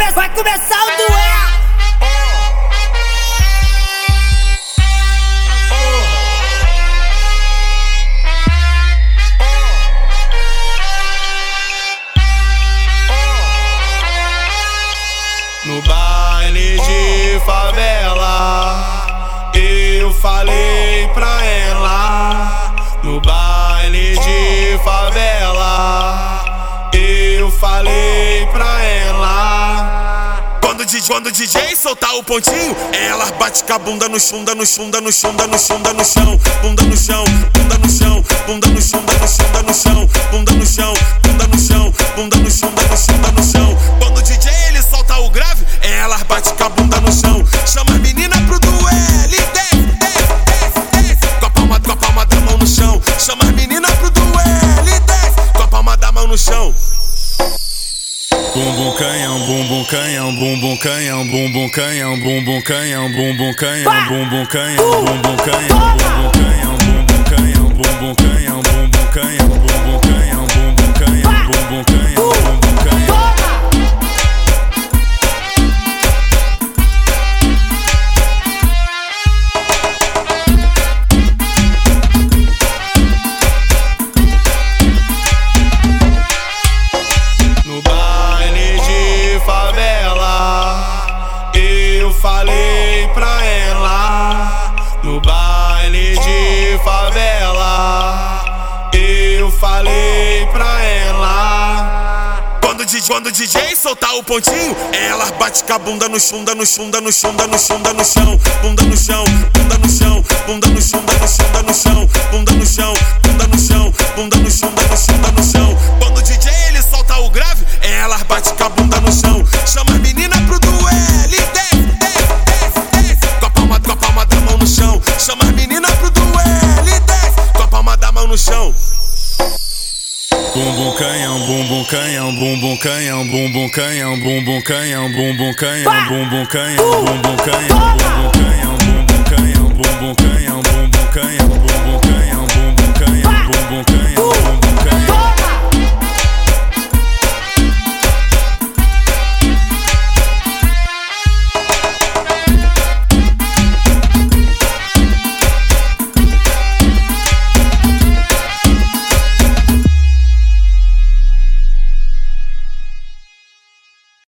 vai começar o duelo. No baile de favela, eu falei pra ela. No baile de favela, eu falei pra ela. Quando o DJ soltar o pontinho, ela bate com a bunda no chão, no chão, no chão, no chão, no chão, bunda no chão, bunda no chão, bunda no chão, no chão, bunda no chão, bunda no chão, bunda no chão, no chão, no chão. Quando o DJ ele solta o grave, ela bate com a bunda no chão. Chama as meninas pro duelo e desce, desce, desce, desce. Com a palma da mão no chão. Chama as meninas pro duelo e desce. Com a palma da mão no chão. Bumbum canhão, bumbum canhão, bumbum canhão, bumbum canhão, bumbum canhão, bumbum canhão, bumbum canhão, bumbum canhão, bumbum canhão, bumbum canhão, bumbum canhão, bumbum canhão, bumbum canhão, bumbum canhão, bumbum canhão, bumbum canhão. No baile de favela, eu falei pra ela. No baile de favela, eu falei pra ela. Quando o DJ soltar o pontinho, ela bate com a bunda no chão, no chão, no chão, no chão, no chão, bunda no chão, bunda no chão, bunda no chão, no chão, bunda no chão, bunda no chão, bunda no chão, no chão, no chão. Quando o DJ ele solta o grave, ela bate com a bunda no chão. Chama as meninas pro duelo e desce, desce, desce, desce. Com a palma da mão no chão. Chama as meninas pro duelo e desce. Com a palma da mão no chão. Bumbum canhão, bumbum canhão, bumbum canhão, bumbum canhão, bumbum canhão, bumbum canhão, bumbum canhão, bumbum canhão, bumbum canhão, bumbum canhão, bumbum canhão.